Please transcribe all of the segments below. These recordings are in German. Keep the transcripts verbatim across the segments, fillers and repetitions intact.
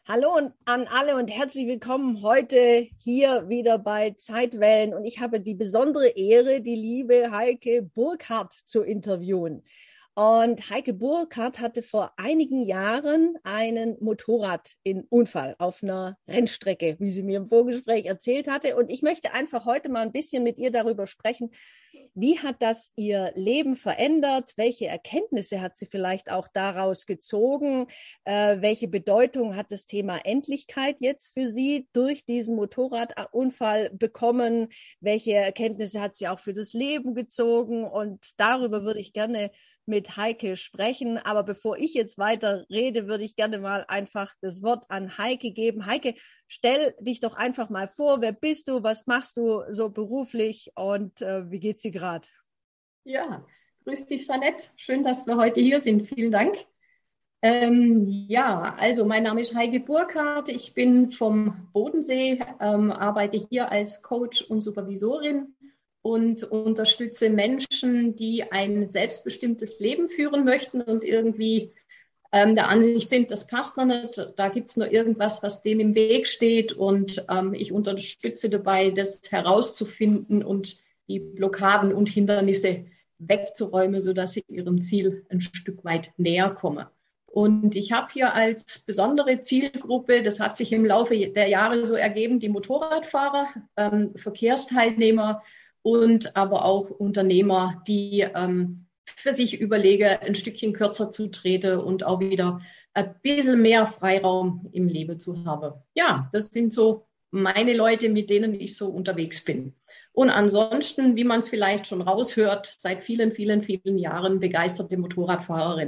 Hallo und an alle und herzlich willkommen heute hier wieder bei Zeitwellen. Und ich habe die besondere Ehre, die liebe Heike Burkhardt zu interviewen. Und Heike Burkhardt hatte vor einigen Jahren einen Motorradunfall auf einer Rennstrecke, wie sie mir im Vorgespräch erzählt hatte. Und ich möchte einfach heute mal ein bisschen mit ihr darüber sprechen, wie hat das ihr Leben verändert? Welche Erkenntnisse hat sie vielleicht auch daraus gezogen? Äh, welche Bedeutung hat das Thema Endlichkeit jetzt für sie durch diesen Motorradunfall bekommen? Welche Erkenntnisse hat sie auch für das Leben gezogen? Und darüber würde ich gerne mit Heike sprechen. Aber bevor ich jetzt weiter rede, würde ich gerne mal einfach das Wort an Heike geben. Heike, stell dich doch einfach mal vor, wer bist du, was machst du so beruflich und äh, wie geht's dir gerade? Ja, grüß dich, Jeanette. Schön, dass wir heute hier sind. Vielen Dank. Ähm, ja, also mein Name ist Heike Burkhardt. Ich bin vom Bodensee, ähm, arbeite hier als Coach und Supervisorin und unterstütze Menschen, die ein selbstbestimmtes Leben führen möchten und irgendwie ähm, der Ansicht sind, das passt noch nicht, da gibt es noch irgendwas, was dem im Weg steht. Und ähm, ich unterstütze dabei, das herauszufinden und die Blockaden und Hindernisse wegzuräumen, sodass sie ihrem Ziel ein Stück weit näher kommen. Und ich habe hier als besondere Zielgruppe, das hat sich im Laufe der Jahre so ergeben, die Motorradfahrer, ähm, Verkehrsteilnehmer und aber auch Unternehmer, die ähm, für sich überlege, ein Stückchen kürzer zu treten und auch wieder ein bisschen mehr Freiraum im Leben zu haben. Ja, das sind so meine Leute, mit denen ich so unterwegs bin. Und ansonsten, wie man es vielleicht schon raushört, seit vielen, vielen, vielen Jahren begeisterte Motorradfahrerin.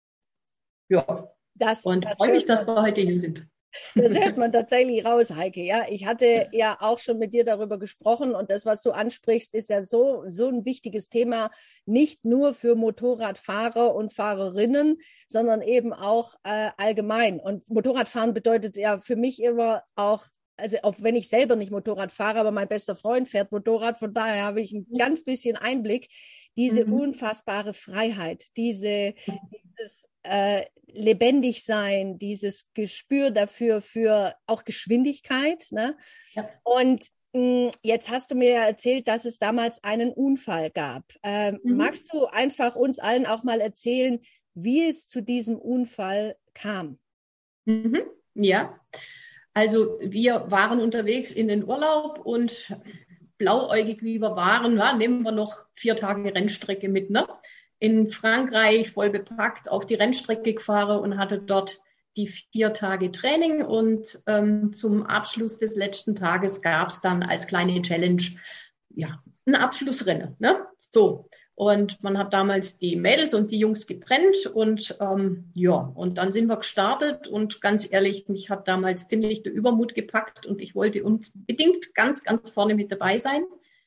Ja, Das, und das freue mich, hört dass man. wir heute hier sind. Das hört man tatsächlich raus, Heike. Ja, ich hatte ja auch schon mit dir darüber gesprochen und das, was du ansprichst, ist ja so, so ein wichtiges Thema, nicht nur für Motorradfahrer und Fahrerinnen, sondern eben auch äh, allgemein. Und Motorradfahren bedeutet ja für mich immer auch, also auch wenn ich selber nicht Motorrad fahre, aber mein bester Freund fährt Motorrad, von daher habe ich ein ganz bisschen Einblick, diese Mhm. unfassbare Freiheit, diese, dieses äh, lebendig sein, dieses Gespür dafür, für auch Geschwindigkeit. Ne? Ja. Und mh, jetzt hast du mir ja erzählt, dass es damals einen Unfall gab. Ähm, Mhm. magst du einfach uns allen auch mal erzählen, wie es zu diesem Unfall kam? Mhm. Ja, also wir waren unterwegs in den Urlaub und blauäugig wie wir waren, ja, nehmen wir noch vier Tage Rennstrecke mit, ne? In Frankreich voll bepackt auf die Rennstrecke gefahren und hatte dort die vier Tage Training und ähm, zum Abschluss des letzten Tages gab es dann als kleine Challenge ja ein Abschlussrennen, ne? So. Und man hat damals die Mädels und die Jungs getrennt und ähm, ja, und dann sind wir gestartet und ganz ehrlich, mich hat damals ziemlich der Übermut gepackt und ich wollte unbedingt ganz, ganz vorne mit dabei sein.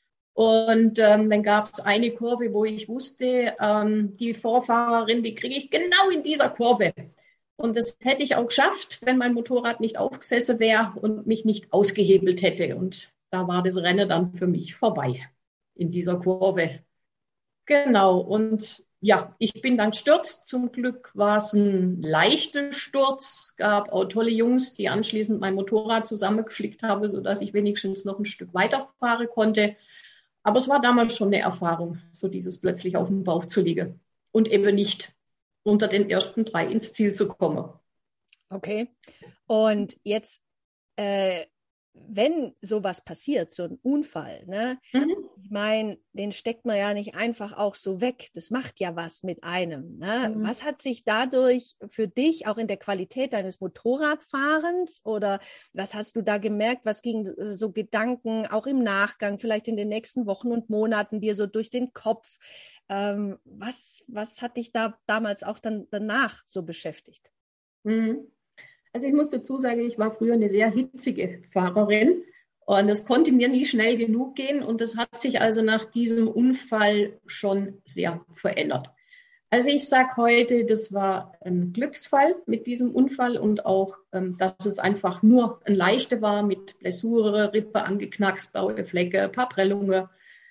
Und ähm, dann gab es eine Kurve, wo ich wusste, ähm, die Vorfahrerin, die kriege ich genau in dieser Kurve. Und das hätte ich auch geschafft, wenn mein Motorrad nicht aufgesessen wäre und mich nicht ausgehebelt hätte. Und da war das Rennen dann für mich vorbei in dieser Kurve. Genau, und ja, ich bin dann gestürzt. Zum Glück war es ein leichter Sturz. Es gab auch tolle Jungs, die anschließend mein Motorrad zusammengeflickt haben, sodass ich wenigstens noch ein Stück weiterfahren konnte. Aber es war damals schon eine Erfahrung, so dieses plötzlich auf dem Bauch zu liegen und eben nicht unter den ersten drei ins Ziel zu kommen. Okay. Und jetzt, äh, wenn sowas passiert, so ein Unfall, ne? Mhm. Ich meine, den steckt man ja nicht einfach auch so weg. Das macht ja was mit einem. Ne? Mhm. Was hat sich dadurch für dich auch in der Qualität deines Motorradfahrens oder was hast du da gemerkt? Was ging so Gedanken auch im Nachgang, vielleicht in den nächsten Wochen und Monaten dir so durch den Kopf? Ähm, was, was hat dich da damals auch dann danach so beschäftigt? Mhm. Also ich muss dazu sagen, ich war früher eine sehr hitzige Fahrerin und es konnte mir nie schnell genug gehen und das hat sich also nach diesem Unfall schon sehr verändert. Also ich sage heute, das war ein Glücksfall mit diesem Unfall und auch, ähm, dass es einfach nur ein leichter war mit Blessure, Rippe angeknackst, blaue Flecke, ein paar Prellungen,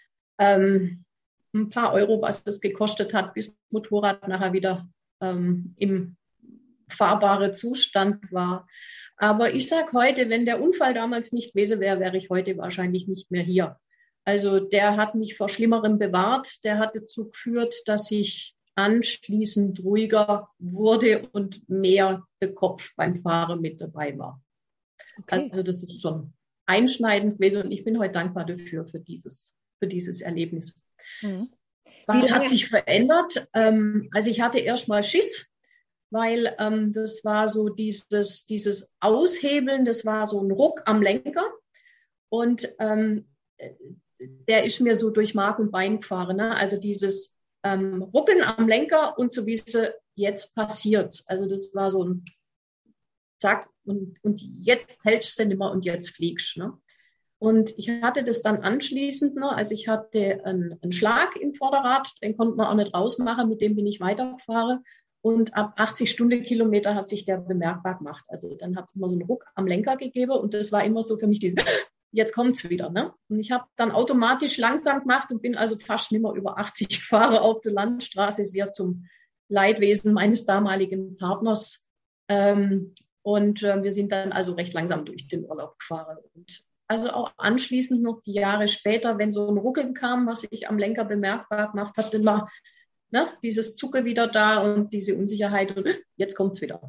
ähm, ein paar Euro, was das gekostet hat, bis das Motorrad nachher wieder ähm, im fahrbaren Zustand war. Aber ich sage heute, wenn der Unfall damals nicht gewesen wäre, wäre ich heute wahrscheinlich nicht mehr hier. Also der hat mich vor Schlimmerem bewahrt. Der hat dazu geführt, dass ich anschließend ruhiger wurde und mehr der Kopf beim Fahren mit dabei war. Okay. Also das ist schon einschneidend gewesen und ich bin heute dankbar dafür, für dieses, für dieses Erlebnis. Mhm. Was hat sich verändert? Ähm, also ich hatte erst mal Schiss, weil ähm, das war so dieses, dieses Aushebeln, das war so ein Ruck am Lenker und ähm, der ist mir so durch Mark und Bein gefahren. Ne? Also dieses ähm, Ruckeln am Lenker und so wie es jetzt passiert. Also das war so ein Zack und, und jetzt hältst du nicht mehr und jetzt fliegst. Ne? Und ich hatte das dann anschließend noch, also ich hatte einen, einen Schlag im Vorderrad, den konnte man auch nicht rausmachen, mit dem bin ich weitergefahren. Und ab achtzig Stundenkilometer hat sich der bemerkbar gemacht. Also dann hat es immer so einen Ruck am Lenker gegeben und das war immer so für mich dieses, jetzt kommt's wieder. Ne? Und ich habe dann automatisch langsam gemacht und bin also fast nicht mehr über achtzig gefahren auf der Landstraße, sehr zum Leidwesen meines damaligen Partners. Ähm, und äh, wir sind dann also recht langsam durch den Urlaub gefahren. Und also auch anschließend noch die Jahre später, wenn so ein Ruckeln kam, was ich am Lenker bemerkbar gemacht habe, dann war ne, dieses Zucke wieder da und diese Unsicherheit und jetzt kommt's wieder.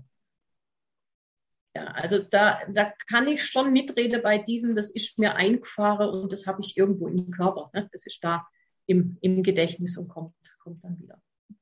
Ja, also da, da kann ich schon mitreden bei diesem, das ist mir eingefahren und das habe ich irgendwo im Körper. Ne? Das ist da im, im Gedächtnis und kommt, kommt dann wieder.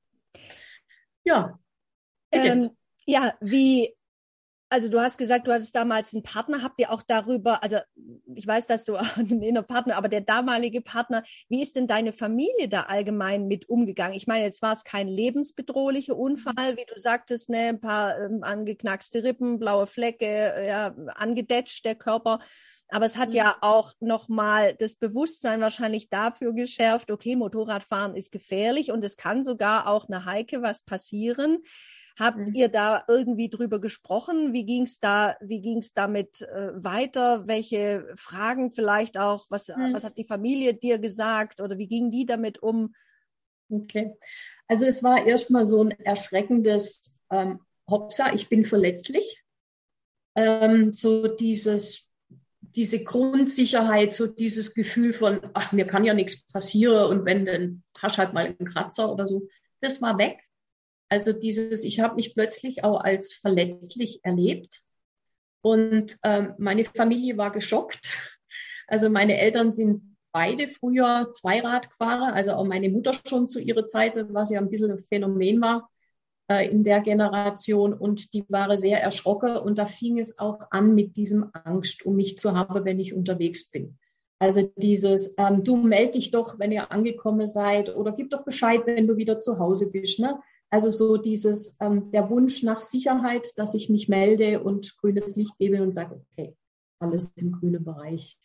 Ja. Ähm, ja, wie, also du hast gesagt, du hattest damals einen Partner. Habt ihr auch darüber, also ich weiß, dass du einen Partner, aber der damalige Partner, wie ist denn deine Familie da allgemein mit umgegangen? Ich meine, jetzt war es kein lebensbedrohlicher Unfall, wie du sagtest, ne, ein paar ähm, angeknackste Rippen, blaue Flecke, ja, angedetscht der Körper. Aber es hat mhm. ja auch nochmal das Bewusstsein wahrscheinlich dafür geschärft, okay, Motorradfahren ist gefährlich und es kann sogar auch einer Heike was passieren. Habt mhm. ihr da irgendwie drüber gesprochen? Wie ging es da, wie ging es damit äh, weiter? Welche Fragen vielleicht auch? Was, mhm. was hat die Familie dir gesagt oder wie gingen die damit um? Okay, also es war erstmal so ein erschreckendes ähm, Hopsa, ich bin verletzlich. Ähm, so dieses, diese Grundsicherheit, so dieses Gefühl von, ach, mir kann ja nichts passieren und wenn, dann hast halt mal einen Kratzer oder so. Das war weg. Also dieses, ich habe mich plötzlich auch als verletzlich erlebt und ähm, meine Familie war geschockt. Also meine Eltern sind beide früher Zweiradfahrer, also auch meine Mutter schon zu ihrer Zeit, was ja ein bisschen ein Phänomen war äh, in der Generation und die waren sehr erschrocken und da fing es auch an mit diesem Angst, um mich zu haben, wenn ich unterwegs bin. Also dieses, ähm, du meld dich doch, wenn ihr angekommen seid oder gib doch Bescheid, wenn du wieder zu Hause bist, ne? Also so dieses, ähm, der Wunsch nach Sicherheit, dass ich mich melde und grünes Licht gebe und sage, okay, alles im grünen Bereich.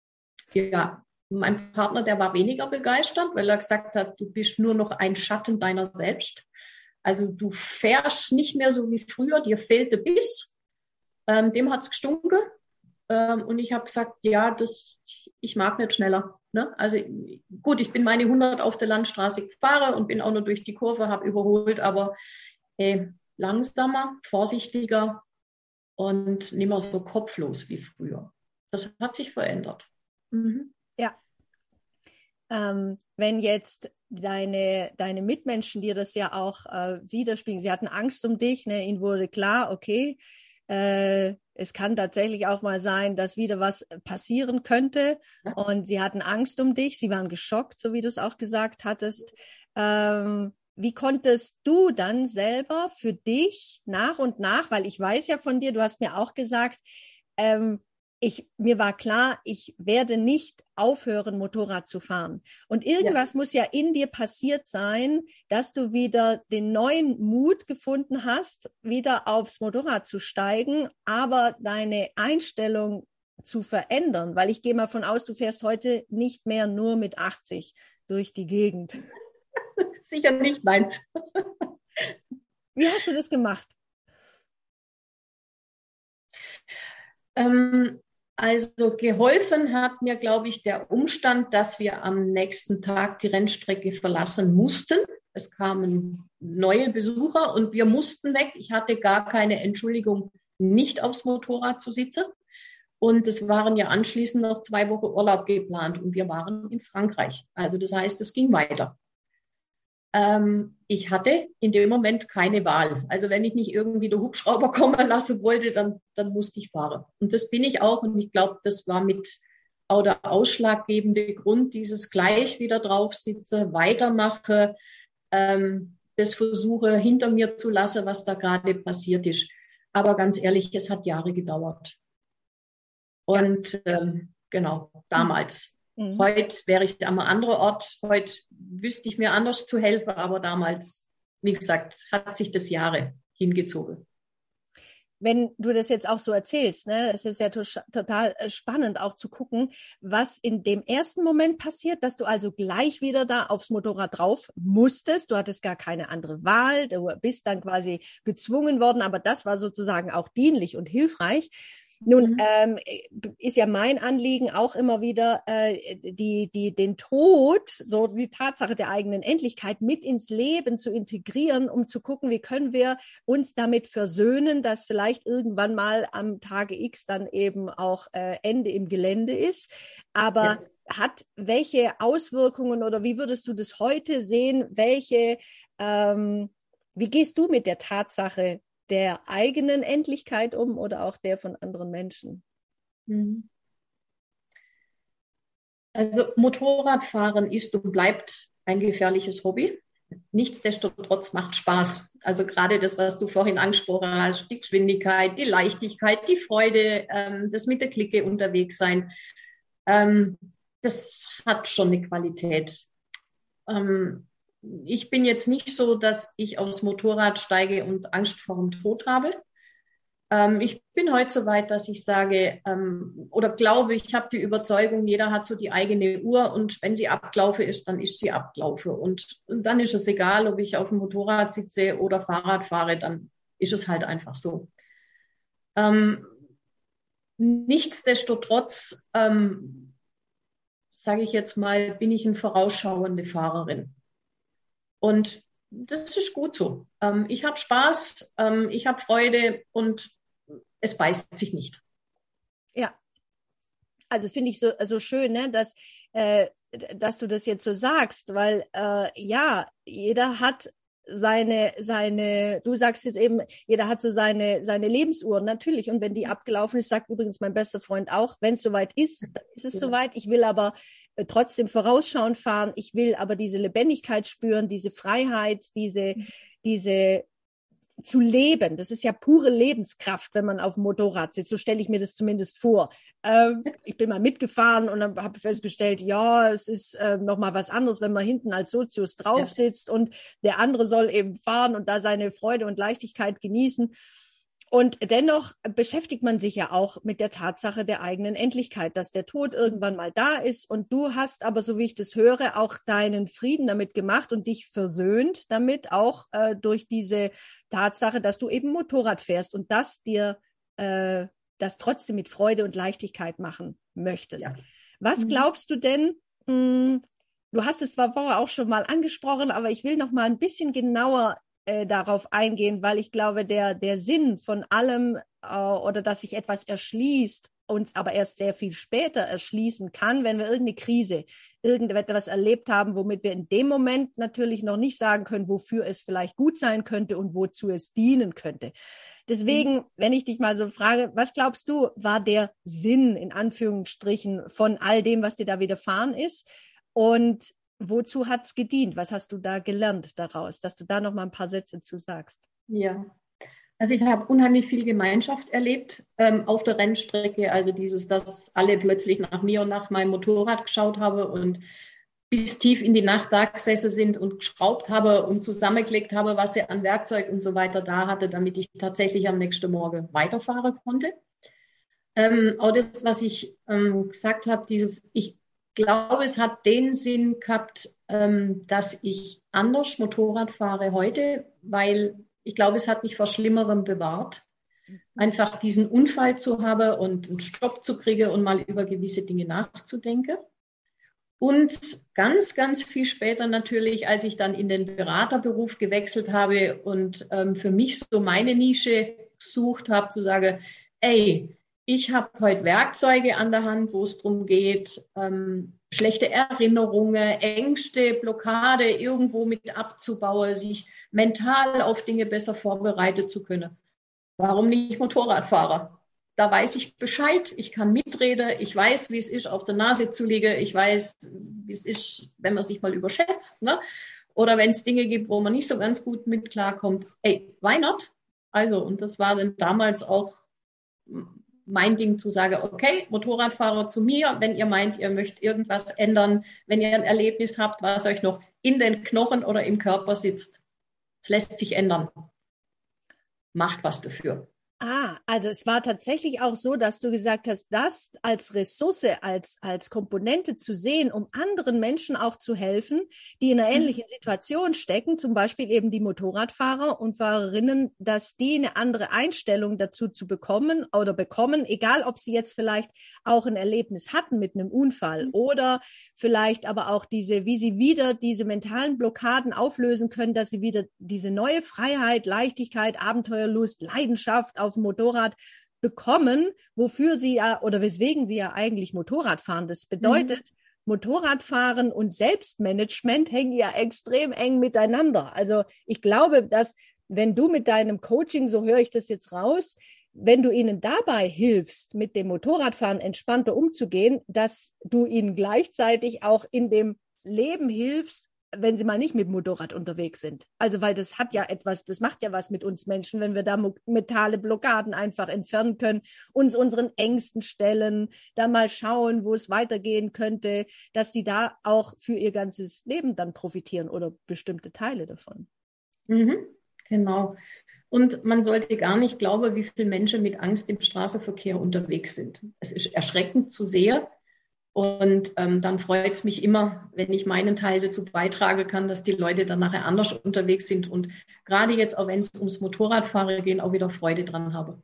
Ja, mein Partner, der war weniger begeistert, weil er gesagt hat, du bist nur noch ein Schatten deiner selbst. Also du fährst nicht mehr so wie früher, dir fehlt der Biss. Ähm, dem hat's gestunken. Ähm, und ich habe gesagt, ja, das, ich mag nicht schneller. Ne? Also gut, ich bin meine hundert auf der Landstraße gefahren und bin auch nur durch die Kurve, habe überholt, aber äh, langsamer, vorsichtiger und nicht mehr so kopflos wie früher. Das hat sich verändert. Mhm. Ja. Ähm, wenn jetzt deine, deine Mitmenschen dir das ja auch äh, widerspiegeln, sie hatten Angst um dich, ne? Ihnen wurde klar, okay, äh, es kann tatsächlich auch mal sein, dass wieder was passieren könnte und sie hatten Angst um dich, sie waren geschockt, so wie du es auch gesagt hattest. Ähm, wie konntest du dann selber für dich nach und nach, weil ich weiß ja von dir, du hast mir auch gesagt, ähm, ich, mir war klar, ich werde nicht aufhören, Motorrad zu fahren. Und irgendwas ja. muss ja in dir passiert sein, dass du wieder den neuen Mut gefunden hast, wieder aufs Motorrad zu steigen, aber deine Einstellung zu verändern. Weil ich gehe mal von aus, du fährst heute nicht mehr nur mit achtzig durch die Gegend. Sicher nicht, nein. Wie hast du das gemacht? Ähm, Also geholfen hat mir, glaube ich, der Umstand, dass wir am nächsten Tag die Rennstrecke verlassen mussten. Es kamen neue Besucher und wir mussten weg. Ich hatte gar keine Entschuldigung, nicht aufs Motorrad zu sitzen. Und es waren ja anschließend noch zwei Wochen Urlaub geplant und wir waren in Frankreich. Also das heißt, es ging weiter. Ähm, ich hatte in dem Moment keine Wahl. Also wenn ich nicht irgendwie den Hubschrauber kommen lassen wollte, dann, dann musste ich fahren. Und das bin ich auch. Und ich glaube, das war mit auch der ausschlaggebende Grund, dieses gleich wieder drauf sitze, weitermache, ähm, das versuche hinter mir zu lassen, was da gerade passiert ist. Aber ganz ehrlich, es hat Jahre gedauert. Und ähm, genau, damals. Mhm. Heute wäre ich an einem anderen Ort. Heute wüsste ich mir anders zu helfen, aber damals, wie gesagt, hat sich das Jahre hingezogen. Wenn du das jetzt auch so erzählst, ne, es ist ja to- total spannend auch zu gucken, was in dem ersten Moment passiert, dass du also gleich wieder da aufs Motorrad drauf musstest. Du hattest gar keine andere Wahl, du bist dann quasi gezwungen worden, aber das war sozusagen auch dienlich und hilfreich. Nun mhm. ähm, ist ja mein Anliegen auch immer wieder, äh, die, die, den Tod, so die Tatsache der eigenen Endlichkeit mit ins Leben zu integrieren, um zu gucken, wie können wir uns damit versöhnen, dass vielleicht irgendwann mal am Tage X dann eben auch äh, Ende im Gelände ist. Aber ja. Hat welche Auswirkungen oder wie würdest du das heute sehen? Welche, ähm, wie gehst du mit der Tatsache der eigenen Endlichkeit um oder auch der von anderen Menschen? Also Motorradfahren ist und bleibt ein gefährliches Hobby. Nichtsdestotrotz macht Spaß. Also gerade das, was du vorhin angesprochen hast, die Geschwindigkeit, die Leichtigkeit, die Freude, ähm, das mit der Clique unterwegs sein, ähm, das hat schon eine Qualität. Ähm, Ich bin jetzt nicht so, dass ich aufs Motorrad steige und Angst vor dem Tod habe. Ähm, ich bin heute so weit, dass ich sage ähm, oder glaube, ich habe die Überzeugung, jeder hat so die eigene Uhr und wenn sie abgelaufen ist, dann ist sie abgelaufen. Und, und dann ist es egal, ob ich auf dem Motorrad sitze oder Fahrrad fahre, dann ist es halt einfach so. Ähm, nichtsdestotrotz, ähm, sage ich jetzt mal, bin ich eine vorausschauende Fahrerin. Und das ist gut so. Ähm, ich habe Spaß, ähm, ich habe Freude und es beißt sich nicht. Ja, also finde ich so, so schön, ne, dass, äh, dass du das jetzt so sagst, weil äh, ja, jeder hat seine, seine, du sagst jetzt eben, jeder hat so seine, seine Lebensuhr, natürlich. Und wenn die abgelaufen ist, sagt übrigens mein bester Freund auch, wenn es soweit ist, dann ist es ja. soweit. Ich will aber äh, trotzdem vorausschauend fahren. Ich will aber diese Lebendigkeit spüren, diese Freiheit, diese, diese zu leben. Das ist ja pure Lebenskraft, wenn man auf dem Motorrad sitzt. So stelle ich mir das zumindest vor. Ähm, ich bin mal mitgefahren und dann habe ich festgestellt, ja, es ist äh, nochmal was anderes, wenn man hinten als Sozius drauf sitzt ja. und der andere soll eben fahren und da seine Freude und Leichtigkeit genießen. Und dennoch beschäftigt man sich ja auch mit der Tatsache der eigenen Endlichkeit, dass der Tod irgendwann mal da ist. Und du hast aber, so wie ich das höre, auch deinen Frieden damit gemacht und dich versöhnt damit, auch äh, durch diese Tatsache, dass du eben Motorrad fährst und das dir äh, das trotzdem mit Freude und Leichtigkeit machen möchtest. Ja. Was glaubst du denn, mh, du hast es zwar vorher auch schon mal angesprochen, aber ich will noch mal ein bisschen genauer darauf eingehen, weil ich glaube, der, der Sinn von allem äh, oder dass sich etwas erschließt, uns aber erst sehr viel später erschließen kann, wenn wir irgendeine Krise, irgendetwas erlebt haben, womit wir in dem Moment natürlich noch nicht sagen können, wofür es vielleicht gut sein könnte und wozu es dienen könnte. Deswegen, mhm. wenn ich dich mal so frage, was glaubst du, war der Sinn in Anführungsstrichen von all dem, was dir da widerfahren ist? Und wozu hat es gedient? Was hast du da gelernt daraus, dass du da noch mal ein paar Sätze zu sagst? Ja, also ich habe unheimlich viel Gemeinschaft erlebt ähm, auf der Rennstrecke. Also dieses, dass alle plötzlich nach mir und nach meinem Motorrad geschaut haben und bis tief in die Nacht da gesessen sind und geschraubt habe und zusammengelegt habe, was sie an Werkzeug und so weiter da hatte, damit ich tatsächlich am nächsten Morgen weiterfahren konnte. Ähm, auch das, was ich ähm, gesagt habe, dieses, ich Ich glaube, es hat den Sinn gehabt, ähm, dass ich anders Motorrad fahre heute, weil ich glaube, es hat mich vor Schlimmerem bewahrt. Einfach diesen Unfall zu haben und einen Stopp zu kriegen und mal über gewisse Dinge nachzudenken. Und ganz, ganz viel später natürlich, als ich dann in den Beraterberuf gewechselt habe und ähm, für mich so meine Nische gesucht habe, zu sagen, ey, ich habe heute Werkzeuge an der Hand, wo es darum geht, ähm, schlechte Erinnerungen, Ängste, Blockade irgendwo mit abzubauen, sich mental auf Dinge besser vorbereiten zu können. Warum nicht Motorradfahrer? Da weiß ich Bescheid, ich kann mitreden, ich weiß, wie es ist, auf der Nase zu liegen, ich weiß, wie es ist, wenn man sich mal überschätzt, ne? Oder wenn es Dinge gibt, wo man nicht so ganz gut mit klarkommt. Ey, why not? Also, und das war dann damals auch mein Ding zu sagen, okay, Motorradfahrer zu mir, wenn ihr meint, ihr möchtet irgendwas ändern, wenn ihr ein Erlebnis habt, was euch noch in den Knochen oder im Körper sitzt, es lässt sich ändern. Macht was dafür. Ah, also es war tatsächlich auch so, dass du gesagt hast, das als Ressource, als, als Komponente zu sehen, um anderen Menschen auch zu helfen, die in einer ähnlichen Situation stecken, zum Beispiel eben die Motorradfahrer und Fahrerinnen, dass die eine andere Einstellung dazu zu bekommen oder bekommen, egal ob sie jetzt vielleicht auch ein Erlebnis hatten mit einem Unfall oder vielleicht aber auch diese, wie sie wieder diese mentalen Blockaden auflösen können, dass sie wieder diese neue Freiheit, Leichtigkeit, Abenteuerlust, Leidenschaft auf dem Motorrad bekommen, wofür sie ja oder weswegen sie ja eigentlich Motorrad fahren. Das bedeutet, mhm. Motorradfahren und Selbstmanagement hängen ja extrem eng miteinander. Also ich glaube, dass wenn du mit deinem Coaching, so höre ich das jetzt raus, wenn du ihnen dabei hilfst, mit dem Motorradfahren entspannter umzugehen, dass du ihnen gleichzeitig auch in dem Leben hilfst, wenn sie mal nicht mit dem Motorrad unterwegs sind. Also, weil das hat ja etwas, das macht ja was mit uns Menschen, wenn wir da mentale Blockaden einfach entfernen können, uns unseren Ängsten stellen, da mal schauen, wo es weitergehen könnte, dass die da auch für ihr ganzes Leben dann profitieren oder bestimmte Teile davon. Mhm, genau. Und man sollte gar nicht glauben, wie viele Menschen mit Angst im Straßenverkehr unterwegs sind. Es ist erschreckend zu sehen. Und ähm, dann freut es mich immer, wenn ich meinen Teil dazu beitragen kann, dass die Leute dann nachher anders unterwegs sind und gerade jetzt, auch wenn es ums Motorradfahren geht, auch wieder Freude dran haben.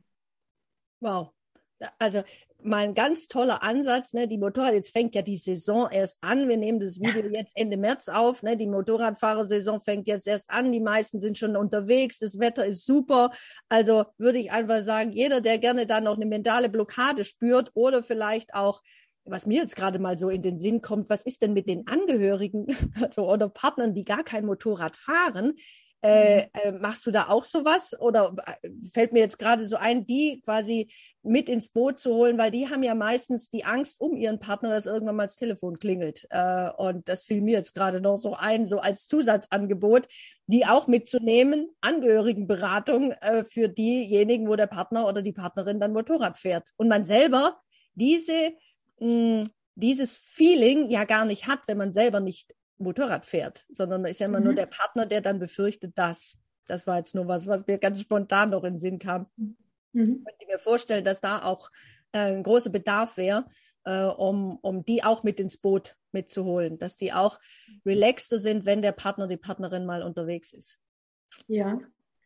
Wow. Also mal ein ganz toller Ansatz, ne? Die Motorrad, jetzt fängt ja die Saison erst an. Wir nehmen das Video jetzt Ende März auf, ne? Die Motorradfahrersaison fängt jetzt erst an. Die meisten sind schon unterwegs. Das Wetter ist super. Also würde ich einfach sagen, jeder, der gerne da noch eine mentale Blockade spürt oder vielleicht auch, was mir jetzt gerade mal so in den Sinn kommt, was ist denn mit den Angehörigen also, oder Partnern, die gar kein Motorrad fahren? Äh, äh, machst du da auch sowas? Oder fällt mir jetzt gerade so ein, die quasi mit ins Boot zu holen, weil die haben ja meistens die Angst um ihren Partner, dass irgendwann mal das Telefon klingelt. Äh, und das fiel mir jetzt gerade noch so ein, so als Zusatzangebot, die auch mitzunehmen, Angehörigenberatung äh, für diejenigen, wo der Partner oder die Partnerin dann Motorrad fährt. Und man selber diese mh, dieses Feeling ja gar nicht hat, wenn man selber nicht Motorrad fährt, sondern man ist ja immer mhm. nur der Partner, der dann befürchtet, dass. Das war jetzt nur was, was mir ganz spontan noch in den Sinn kam. Mhm. Ich könnte mir vorstellen, dass da auch äh, ein großer Bedarf wäre, äh, um, um die auch mit ins Boot mitzuholen, dass die auch relaxter sind, wenn der Partner, die Partnerin mal unterwegs ist. Ja,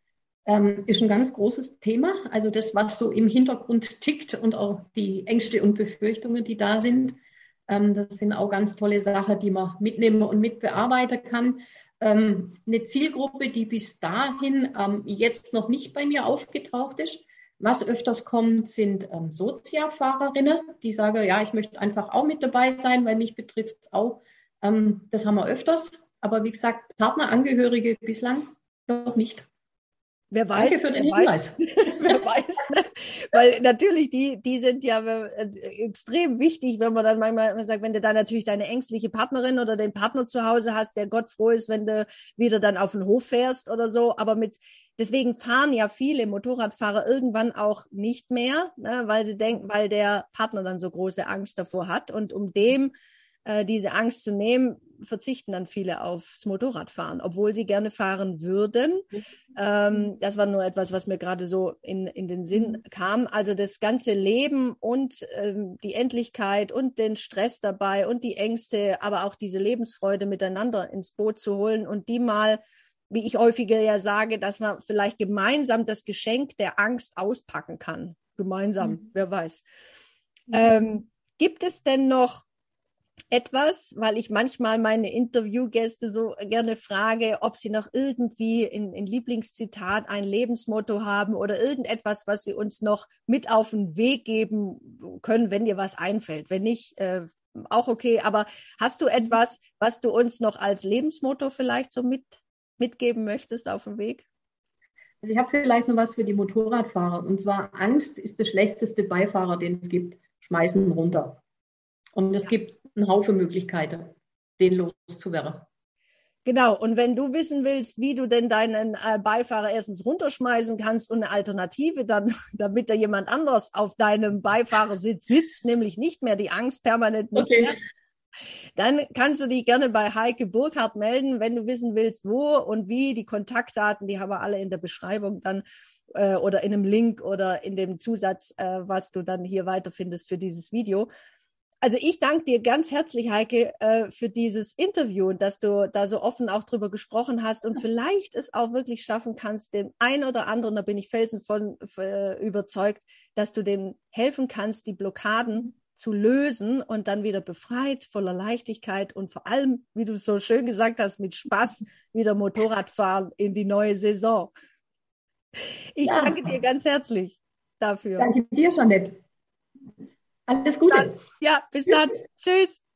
ähm, ist ein ganz großes Thema. Also das, was so im Hintergrund tickt und auch die Ängste und Befürchtungen, die da sind. Das sind auch ganz tolle Sachen, die man mitnehmen und mitbearbeiten kann. Ähm, eine Zielgruppe, die bis dahin ähm, jetzt noch nicht bei mir aufgetaucht ist. Was öfters kommt, sind ähm, Soziafahrerinnen, die sagen, ja, ich möchte einfach auch mit dabei sein, weil mich betrifft es auch. Ähm, das haben wir öfters. Aber wie gesagt, Partnerangehörige bislang noch nicht. Wer weiß, Danke für den wer Hinweis. Weiß, wer weiß, ne? Weil natürlich die, die sind ja extrem wichtig, wenn man dann manchmal sagt, wenn du dann natürlich deine ängstliche Partnerin oder den Partner zu Hause hast, der Gott froh ist, wenn du wieder dann auf den Hof fährst oder so, aber mit, deswegen fahren ja viele Motorradfahrer irgendwann auch nicht mehr, ne? Weil sie denken, weil der Partner dann so große Angst davor hat und um dem äh, diese Angst zu nehmen, verzichten dann viele aufs Motorradfahren, obwohl sie gerne fahren würden. Ähm, das war nur etwas, was mir gerade so in, in den Sinn kam. Also das ganze Leben und ähm, die Endlichkeit und den Stress dabei und die Ängste, aber auch diese Lebensfreude miteinander ins Boot zu holen und die mal, wie ich häufiger ja sage, dass man vielleicht gemeinsam das Geschenk der Angst auspacken kann. Gemeinsam, mhm. wer weiß. Mhm. Ähm, gibt es denn noch etwas, weil ich manchmal meine Interviewgäste so gerne frage, ob sie noch irgendwie in, in Lieblingszitat ein Lebensmotto haben oder irgendetwas, was sie uns noch mit auf den Weg geben können, wenn dir was einfällt. Wenn nicht, äh, auch okay. Aber hast du etwas, was du uns noch als Lebensmotto vielleicht so mit, mitgeben möchtest auf dem Weg? Also ich habe vielleicht noch was für die Motorradfahrer. Und zwar, Angst ist der schlechteste Beifahrer, den es gibt. Schmeißen runter. Und es gibt einen Haufen Möglichkeiten, den loszuwerden. Genau, und wenn du wissen willst, wie du denn deinen äh, Beifahrer erstens runterschmeißen kannst und eine Alternative, dann, damit da jemand anderes auf deinem Beifahrersitz sitzt, nämlich nicht mehr die Angst permanent mitfährt, okay, dann kannst du dich gerne bei Heike Burkhardt melden, wenn du wissen willst, wo und wie. Die Kontaktdaten, die haben wir alle in der Beschreibung dann äh, oder in einem Link oder in dem Zusatz, äh, was du dann hier weiterfindest für dieses Video. Also ich danke dir ganz herzlich, Heike, äh, für dieses Interview und dass du da so offen auch drüber gesprochen hast und vielleicht es auch wirklich schaffen kannst, dem einen oder anderen, da bin ich felsenvoll äh, überzeugt, dass du dem helfen kannst, die Blockaden zu lösen und dann wieder befreit, voller Leichtigkeit und vor allem, wie du so schön gesagt hast, mit Spaß wieder Motorradfahren in die neue Saison. Ich ja. danke dir ganz herzlich dafür. Danke dir, Jeanette. Alles Gute. Ja, bis dann. Tschüss.